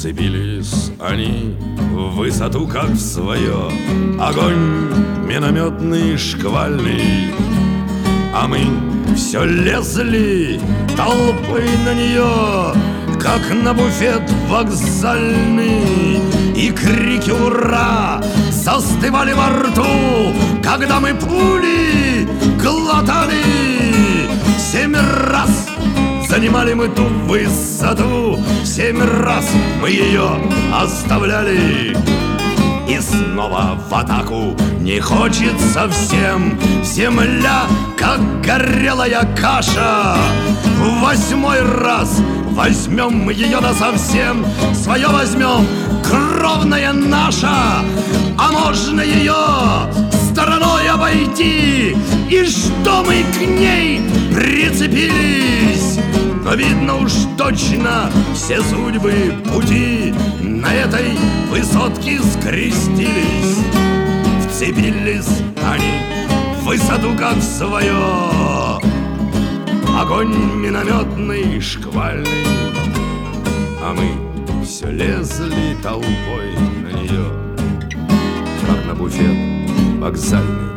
Вцепились они в высоту, как в свое, огонь минометный шквальный, а мы все лезли толпой на нее, как на буфет вокзальный. И крики «Ура!» застывали во рту, когда мы пули глотали. 7 раз занимали мы ту высоту, 7 раз мы ее оставляли. И снова в атаку не хочется всем. Земля, как горелая каша. В 8-й раз возьмем мы ее насовсем. Свое возьмем, кровная наша. А можно ее стороной обойти, и что мы к ней прицепились. Но видно уж точно все судьбы пути на этой высотке скрестились. Вцепились они в высоту, как в свое, огонь минометный шквальный, а мы все лезли толпой на нее, как на буфет вокзальный.